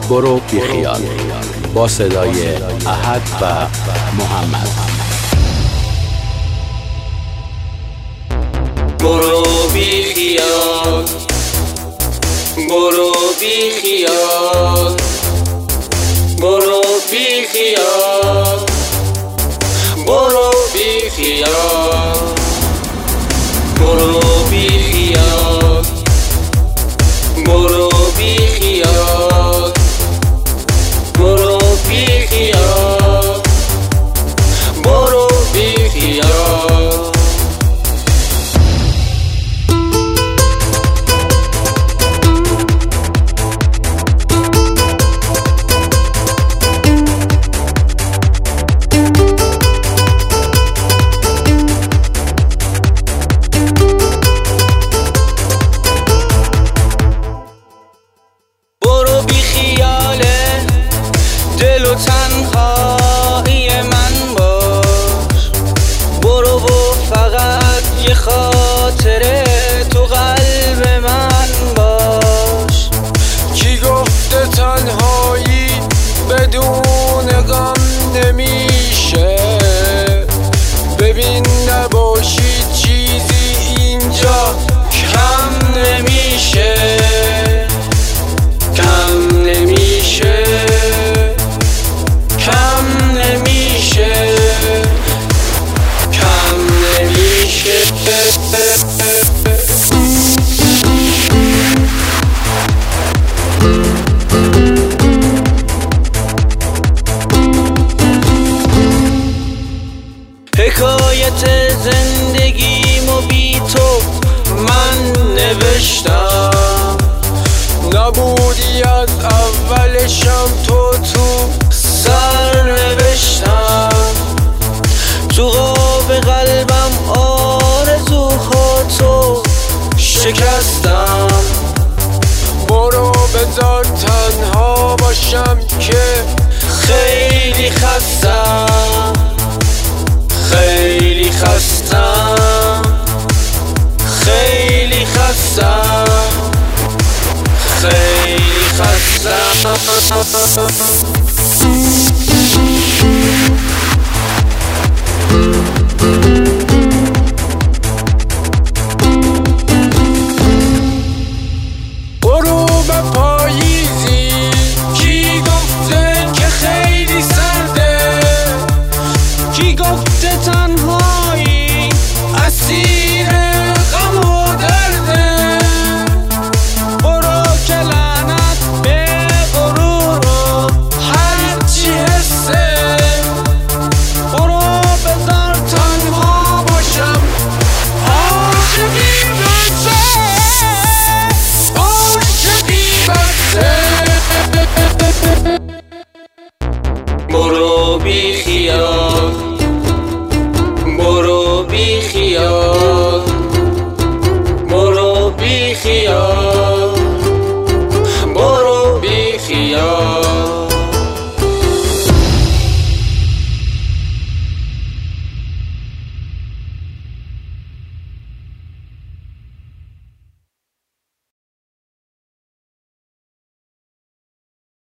برو بیخیال با صدای احد و محمد. برو بیخیال، برو بیخیال، برو بیخیال، برو بیخیال، برو بیخیال، برو بیخیال، برو بیخیال، برو بیخیال. دل و تنهایی من باش، برو و فقط یه خاطره تو قلب من باش. کی گفته تنهایی بدون غم نمیشه؟ ببین نباشی چیزی اینجا کم نمیشه، کم نمیشه، کم نمیشه، کم نمیشه. حکایت زندگیمو بی تو من نوشتم، نبودی از اولشم تو سر نوشتم. تو قاب قلبم آرزوهاتو شکستم. برو بذار تنها باشم که خیلی خستم، خیلی خستم، خیلی خستم، خیلی خستم. برو به پاییزی، کی گفته که خیلی سرده؟ کی گفته